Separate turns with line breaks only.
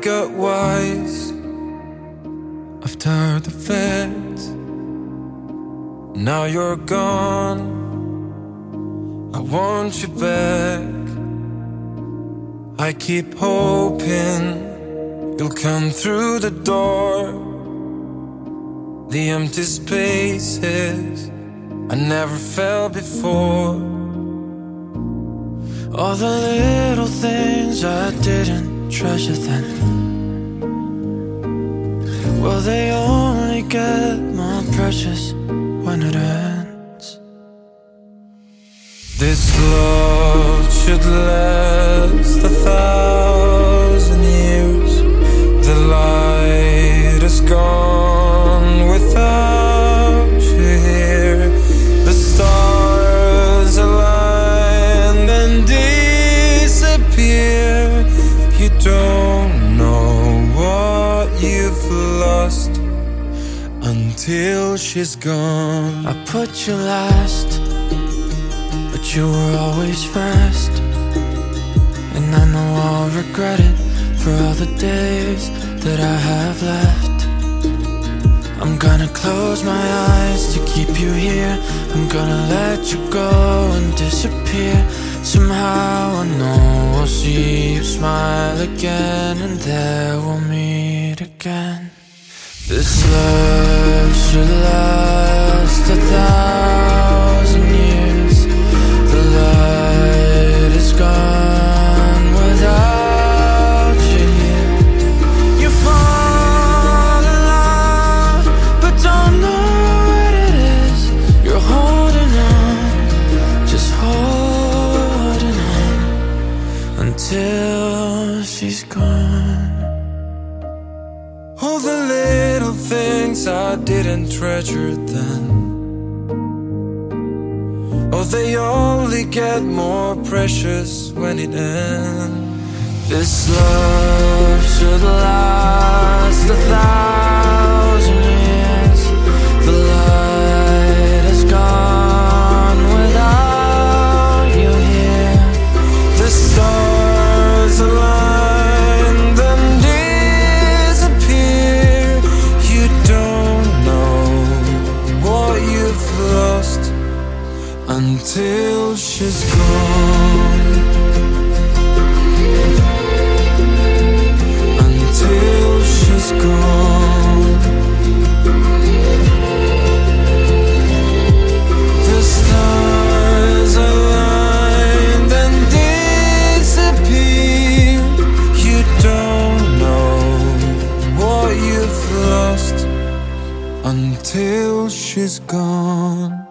got wise after the fact. Now you're gone, I want you back. I keep hoping you'll come through the door. The empty spaces I never felt before.
All the little things I didn't treasure then, well, they only get more precious when it ends.
This love should last 1,000 years. The light is gone without you here. The stars align and disappear. You don't know what you've lost until she's gone.
I put you last, but you were always first. And I know I'll regret it for all the days that I have left. I'm gonna close my eyes to keep you here. I'm gonna let you go and disappear. Somehow I know I'll see you smile again, and there we'll meet again. This love should last 1,000 years. The light is gone without you here. You fall in love, but don't know what it is. You're holding on, just holding on until she's gone.
All the little things I didn't treasure then, oh, they only get more precious when it ends.
This love should last 1,000 years. The light is gone without you here.
The stars aligned and disappear. You don't know what you've lost until she's gone. Until she's gone. The stars aligned and disappear. You don't know what you've lost until she's gone.